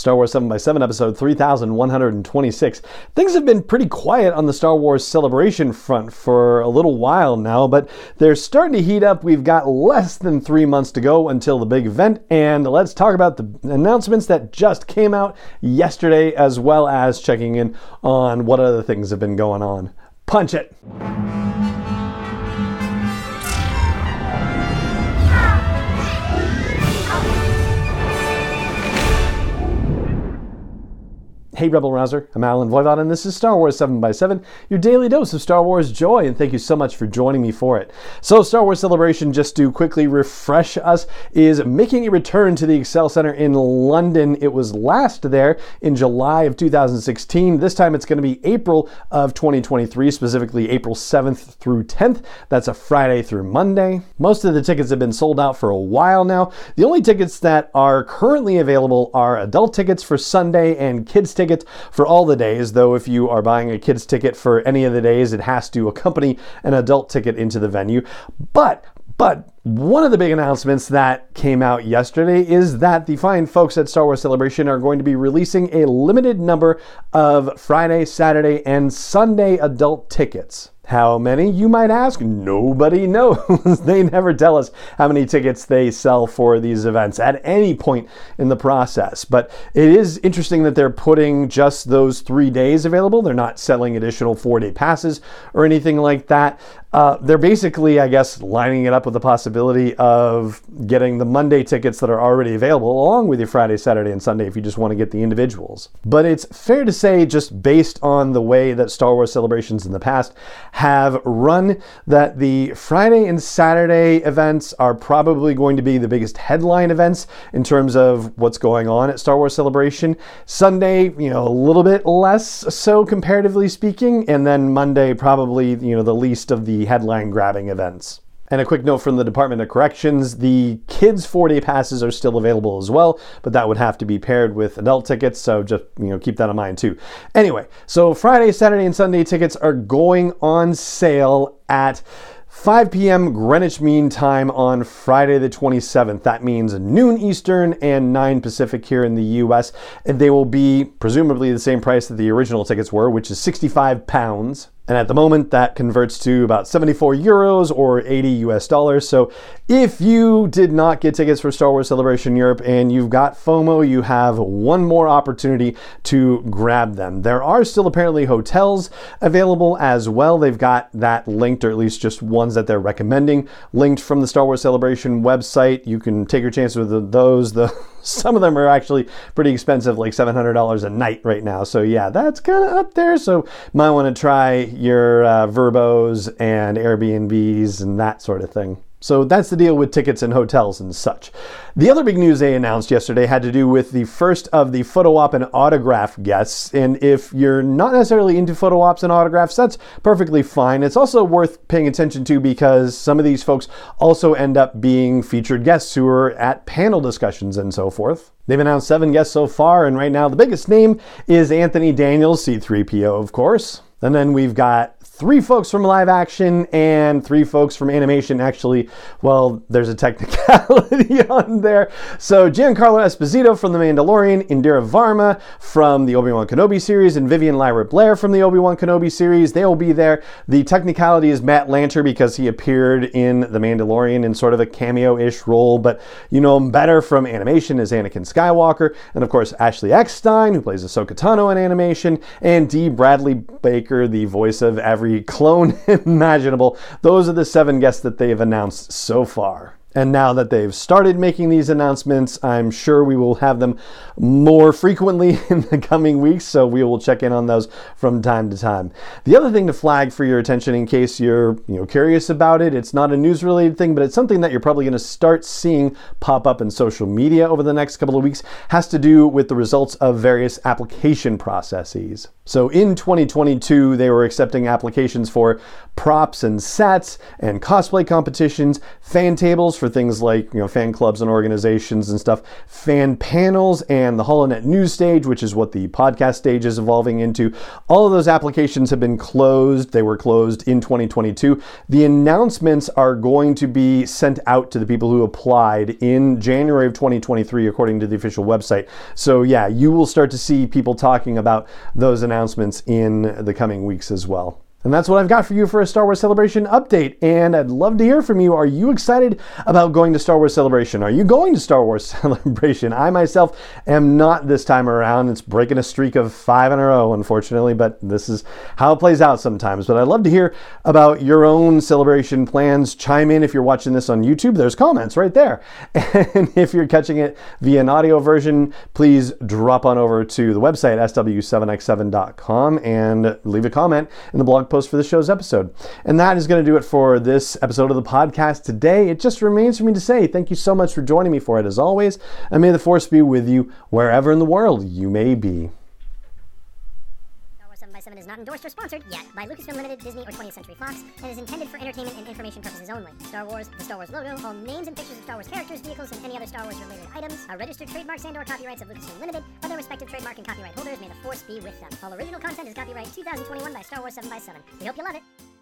Star Wars 7x7 episode 3126. Things have been pretty quiet on the Star Wars Celebration front for a little while now, but they're starting to heat up. We've got less than 3 months to go until the big event, and let's talk about the announcements that just came out yesterday, as well as checking in on what other things have been going on. Punch it! Hey Rebel Rouser, I'm Alan Voivod, and this is Star Wars 7x7, your daily dose of Star Wars joy, and thank you so much for joining me for it. So Star Wars Celebration, just to quickly refresh us, is making a return to the Excel Center in London. It was last there in July of 2016. This time it's going to be April of 2023, specifically April 7th through 10th. That's a Friday through Monday. Most of the tickets have been sold out for a while now. The only tickets that are currently available are adult tickets for Sunday and kids tickets for all the days, though if you are buying a kid's ticket for any of the days, it has to accompany an adult ticket into the venue. But one of the big announcements that came out yesterday is that the fine folks at Star Wars Celebration are going to be releasing a limited number of Friday, Saturday, and Sunday adult tickets. How many, you might ask? Nobody knows. They never tell us how many tickets they sell for these events at any point in the process. But it is interesting that they're putting just those 3 days available. They're not selling additional 4-day passes or anything like that. They're basically, I guess, lining it up with the possibility of getting the Monday tickets that are already available along with your Friday, Saturday, and Sunday if you just want to get the individuals. But it's fair to say, just based on the way that Star Wars Celebrations in the past have run, that the Friday and Saturday events are probably going to be the biggest headline events in terms of what's going on at Star Wars Celebration. Sunday, a little bit less so comparatively speaking, and then Monday probably, the least of the headline grabbing events. And a quick note from the Department of Corrections, the kids 4-day passes are still available as well, but that would have to be paired with adult tickets, so just keep that in mind too. Anyway, so Friday, Saturday, and Sunday tickets are going on sale at 5 p.m. Greenwich Mean Time on Friday the 27th. That means noon Eastern and 9 Pacific here in the US. And they will be presumably the same price that the original tickets were, which is £65. And at the moment, that converts to about 74 euros or 80 US dollars. So if you did not get tickets for Star Wars Celebration Europe and you've got FOMO, you have one more opportunity to grab them. There are still apparently hotels available as well. They've got that linked, or at least just ones that they're recommending, linked from the Star Wars Celebration website. You can take your chances with those. Some of them are actually pretty expensive, like $700 a night right now. So yeah, that's kind of up there. So might want to try your Verbos and Airbnbs and that sort of thing. So that's the deal with tickets and hotels and such. The other big news they announced yesterday had to do with the first of the photo op and autograph guests. And if you're not necessarily into photo ops and autographs, that's perfectly fine. It's also worth paying attention to because some of these folks also end up being featured guests who are at panel discussions and so forth. They've announced 7 guests so far, and right now the biggest name is Anthony Daniels, C-3PO, of course. And then we've got 3 folks from live action and 3 folks from animation. Actually, well, there's a technicality on there. So Giancarlo Esposito from The Mandalorian, Indira Varma from the Obi-Wan Kenobi series, and Vivian Lyra Blair from the Obi-Wan Kenobi series. They will be there. The technicality is Matt Lanter because he appeared in The Mandalorian in sort of a cameo-ish role, but you know him better from animation as Anakin Skywalker, and of course Ashley Eckstein, who plays Ahsoka Tano in animation, and D. Bradley Baker, the voice of every clone imaginable. Those are the 7 guests that they've announced so far. And now that they've started making these announcements, I'm sure we will have them more frequently in the coming weeks, so we will check in on those from time to time. The other thing to flag for your attention, in case you're curious about it, it's not a news-related thing, but it's something that you're probably going to start seeing pop up in social media over the next couple of weeks, has to do with the results of various application processes. So in 2022, they were accepting applications for props and sets and cosplay competitions, fan tables for things like, fan clubs and organizations and stuff, fan panels, and the HoloNet news stage, which is what the podcast stage is evolving into. All of those applications have been closed. They were closed in 2022. The announcements are going to be sent out to the people who applied in January of 2023, according to the official website. So yeah, you will start to see people talking about those announcements in the coming weeks as well. And that's what I've got for you for a Star Wars Celebration update. And I'd love to hear from you. Are you excited about going to Star Wars Celebration? Are you going to Star Wars Celebration? I myself am not this time around. It's breaking a streak of 5 in a row, unfortunately, but this is how it plays out sometimes. But I'd love to hear about your own celebration plans. Chime in if you're watching this on YouTube. There's comments right there. And if you're catching it via an audio version, please drop on over to the website, sw7x7.com, and leave a comment in the blog post for the show's episode. And that is going to do it for this episode of the podcast today. It just remains for me to say thank you so much for joining me for it as always, and may the Force be with you wherever in the world you may be. 7x7 is not endorsed or sponsored yet by Lucasfilm Limited, Disney, or 20th Century Fox, and is intended for entertainment and information purposes only. Star Wars, the Star Wars logo, all names and pictures of Star Wars characters, vehicles, and any other Star Wars related items are registered trademarks and/or copyrights of Lucasfilm Limited, or their respective trademark and copyright holders. May the Force be with them. All original content is copyright 2021 by Star Wars 7x7. We hope you love it.